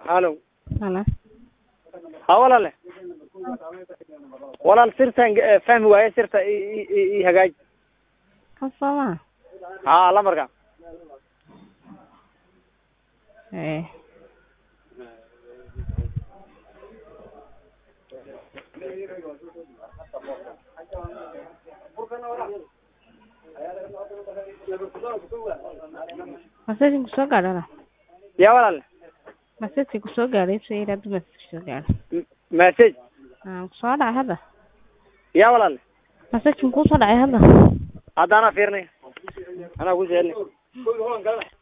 الو هلا ولا ولا سيرتان فهم واي سيرتا اي هجاج كفوا لا مرقا ايه مسجين kusoo gaadhana يا ولا masajin kusoo gaadhay sayra dib kusoo gaadhay مسج kusoo dhacay hadda يا ولا masajin kusoo dhacay hadda هذا انا فيرني انا اقول